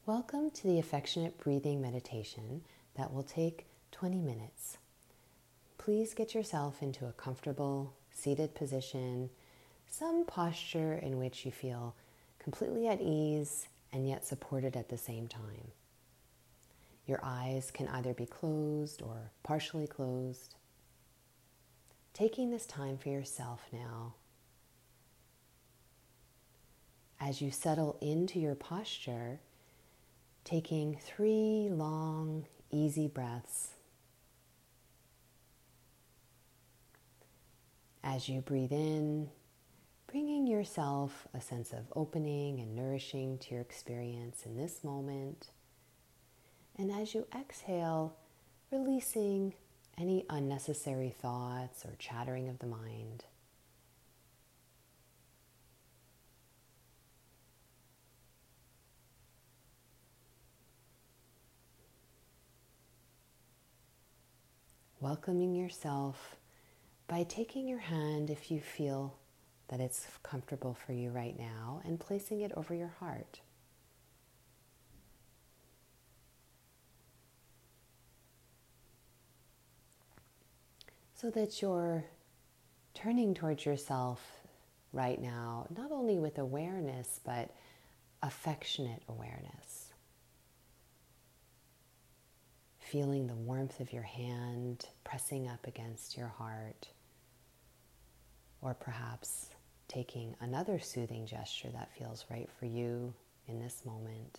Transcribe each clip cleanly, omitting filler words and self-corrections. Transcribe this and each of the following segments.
Welcome to the affectionate breathing meditation that will take 20 minutes. Please get yourself into a comfortable seated position, some posture in which you feel completely at ease and yet supported at the same time. Your eyes can either be closed or partially closed. Taking this time for yourself now. As you settle into your posture, taking 3 long, easy breaths. As you breathe in, bringing yourself a sense of opening and nourishing to your experience in this moment. And as you exhale, releasing any unnecessary thoughts or chattering of the mind. Welcoming yourself by taking your hand, if you feel that it's comfortable for you right now, and placing it over your heart. So that you're turning towards yourself right now, not only with awareness, but affectionate awareness. Feeling the warmth of your hand pressing up against your heart, or perhaps taking another soothing gesture that feels right for you in this moment.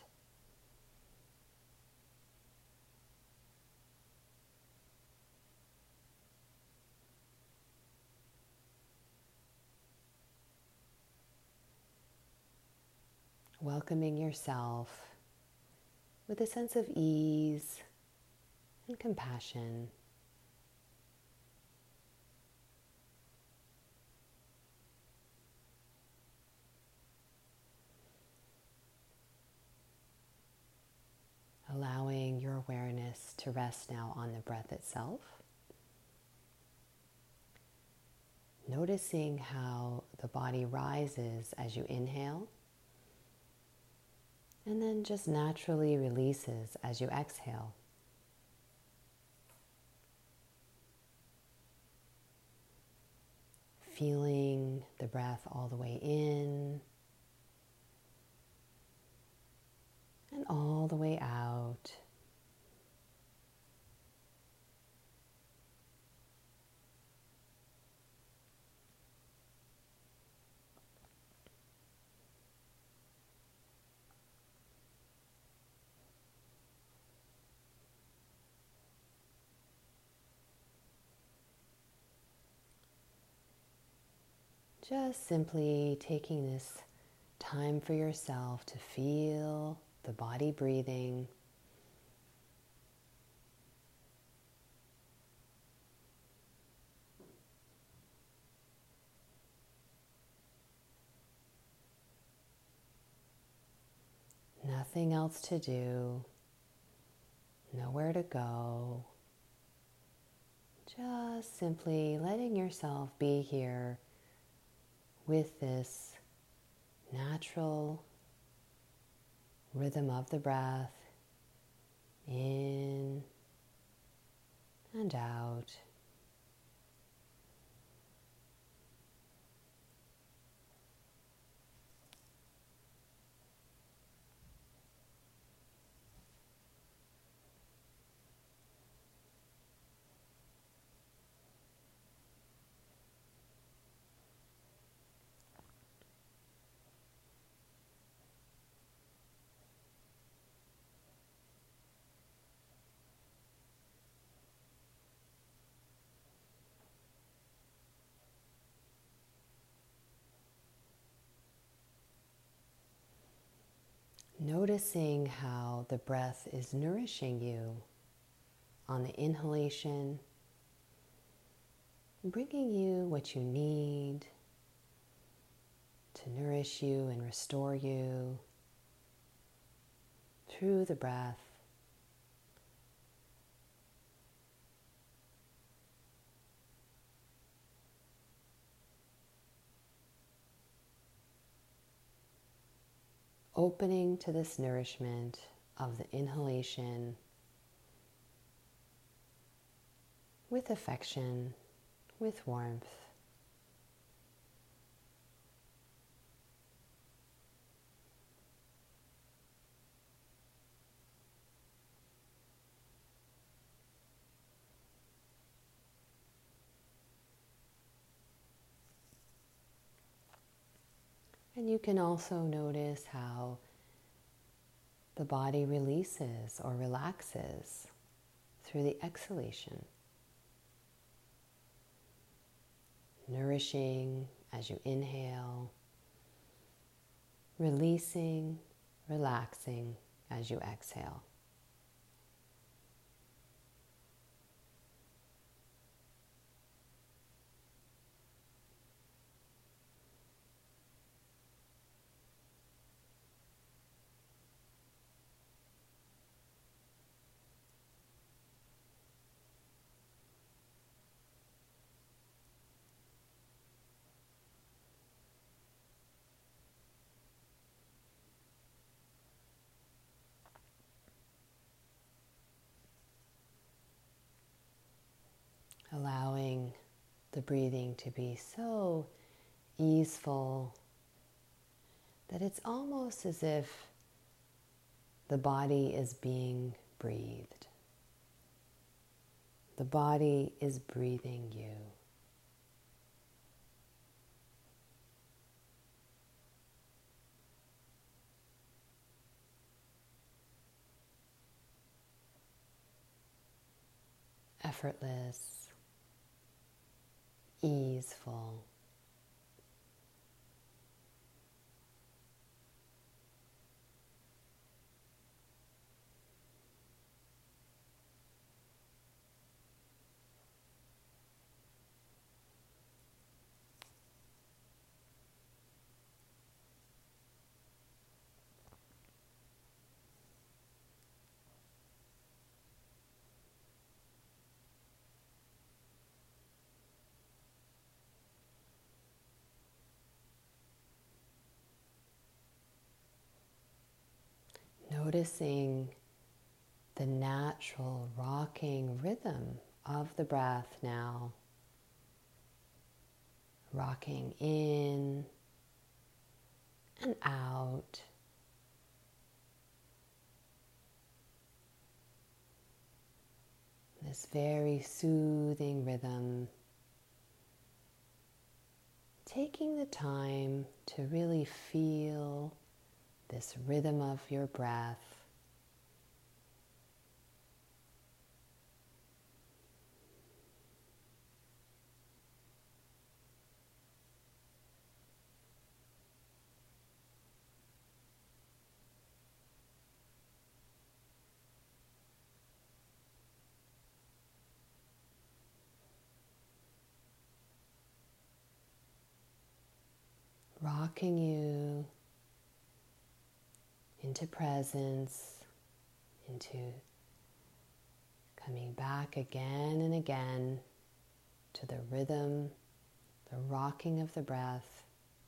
Welcoming yourself with a sense of ease and compassion. Allowing your awareness to rest now on the breath itself. Noticing how the body rises as you inhale, and then just naturally releases as you exhale. Feeling the breath all the way in and all the way out. Just simply taking this time for yourself to feel the body breathing. Nothing else to do, nowhere to go. Just simply letting yourself be here with this natural rhythm of the breath, in and out. Noticing how the breath is nourishing you on the inhalation, bringing you what you need to nourish you and restore you through the breath. Opening to this nourishment of the inhalation with affection, with warmth. And you can also notice how the body releases or relaxes through the exhalation. Nourishing as you inhale, releasing, relaxing as you exhale. Allowing the breathing to be so easeful that it's almost as if the body is being breathed. The body is breathing you. Effortless, easeful. Noticing the natural rocking rhythm of the breath now. Rocking in and out. This very soothing rhythm. Taking the time to really feel this rhythm of your breath. Rocking you into presence, into coming back again and again to the rhythm, the rocking of the breath.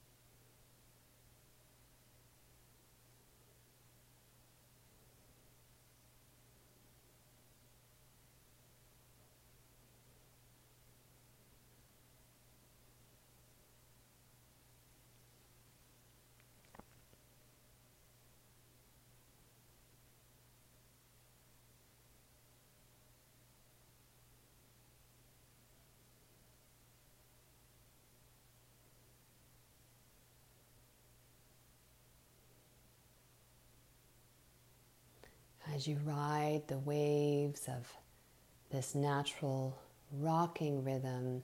As you ride the waves of this natural rocking rhythm,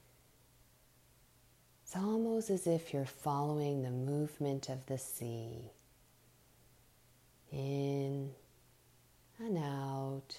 it's almost as if you're following the movement of the sea. In and out.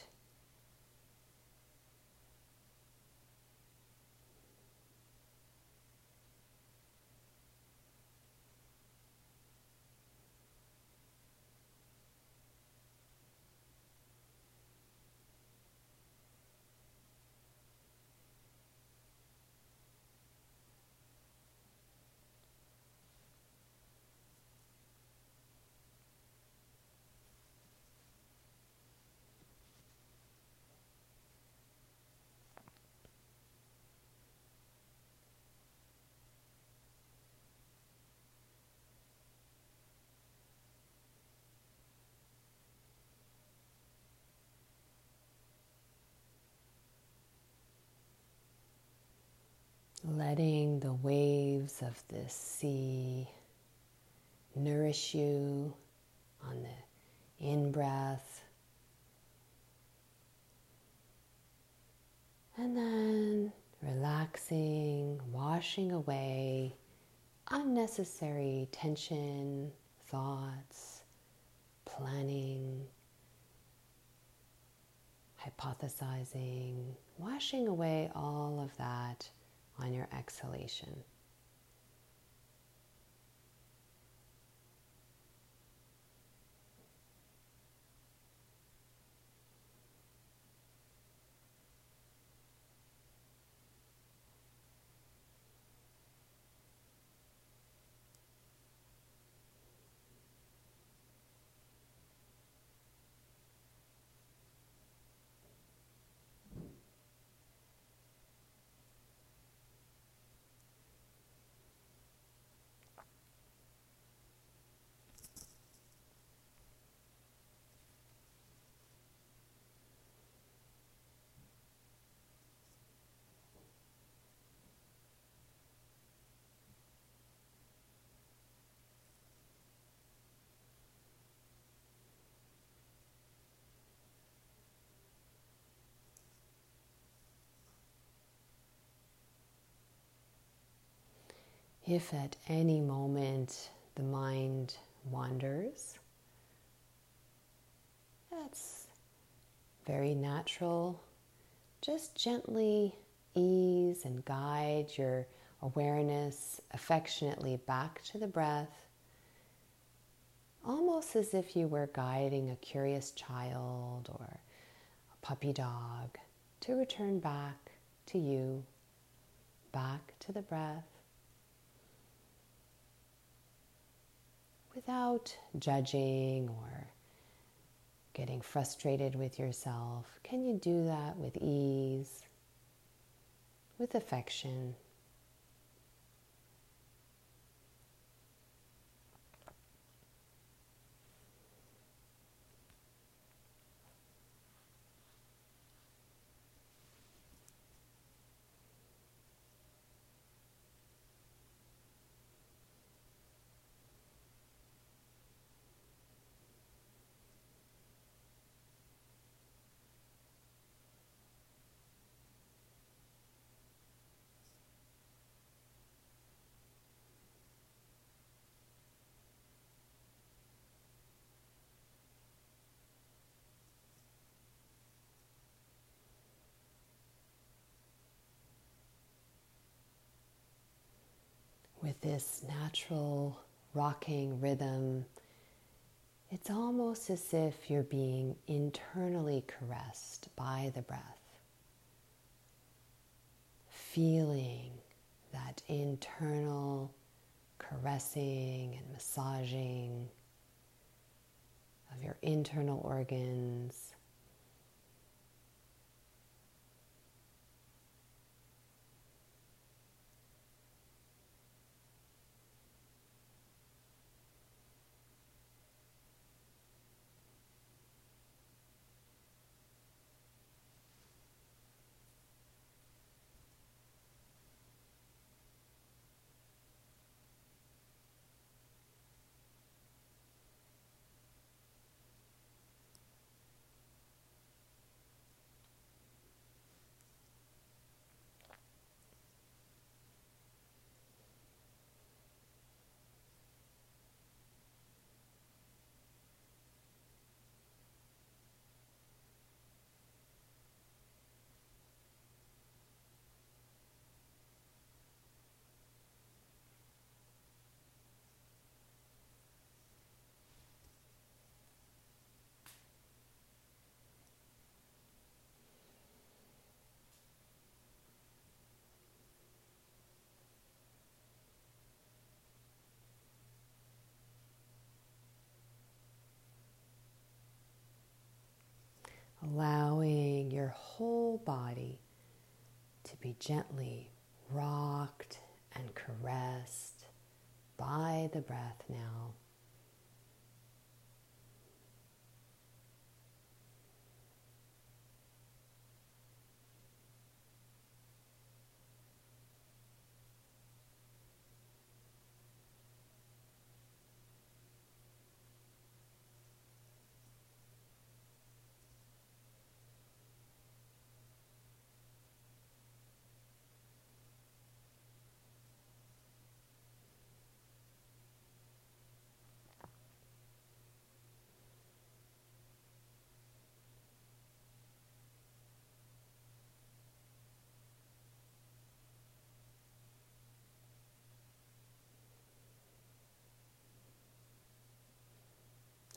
letting the waves of this sea nourish you on the in-breath, and then relaxing, washing away unnecessary tension, thoughts, planning, hypothesizing, washing away all of that on your exhalation. If at any moment the mind wanders, that's very natural. Just gently ease and guide your awareness affectionately back to the breath, almost as if you were guiding a curious child or a puppy dog to return back to you, back to the breath, without judging or getting frustrated with yourself. Can you do that with ease, with affection? With this natural rocking rhythm, it's almost as if you're being internally caressed by the breath, feeling that internal caressing and massaging of your internal organs. Allowing your whole body to be gently rocked and caressed by the breath now.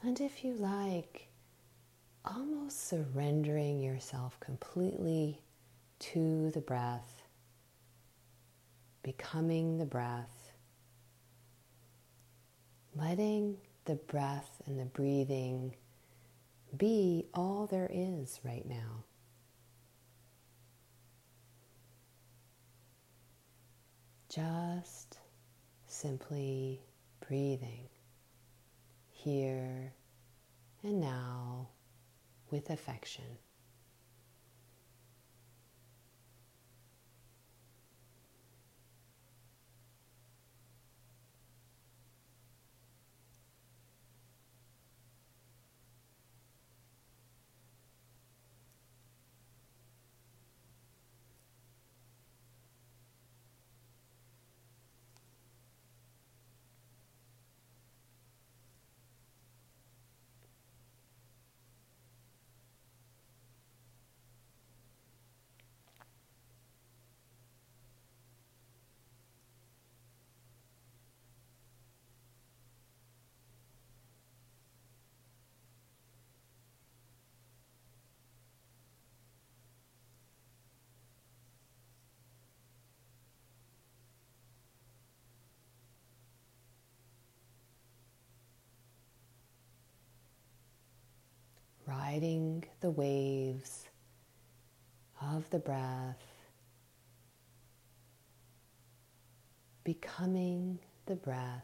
And if you like, almost surrendering yourself completely to the breath, becoming the breath, letting the breath and the breathing be all there is right now. Just simply breathing here and now with affection. Riding the waves of the breath, becoming the breath,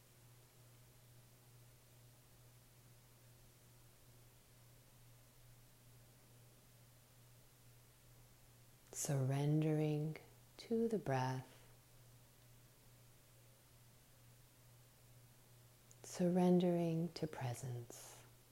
surrendering to the breath, surrendering to presence.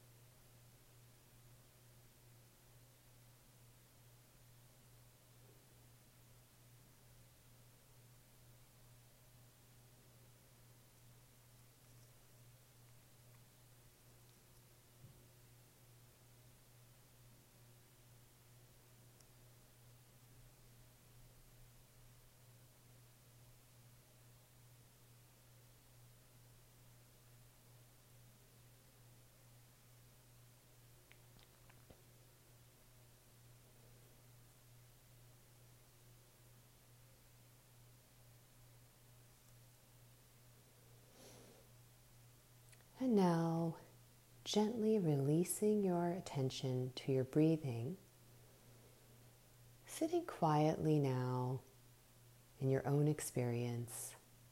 And now, gently releasing your attention to your breathing, sitting quietly now in your own experience,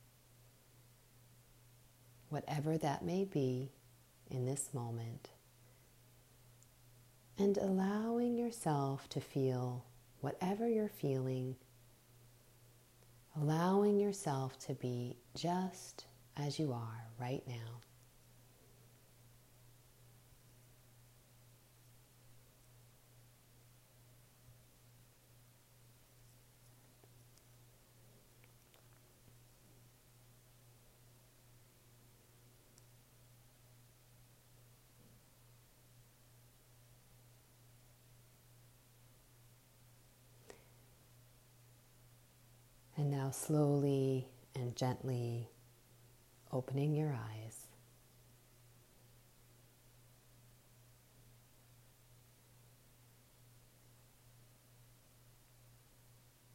whatever that may be in this moment, and allowing yourself to feel whatever you're feeling, allowing yourself to be just as you are right now. And now slowly and gently opening your eyes.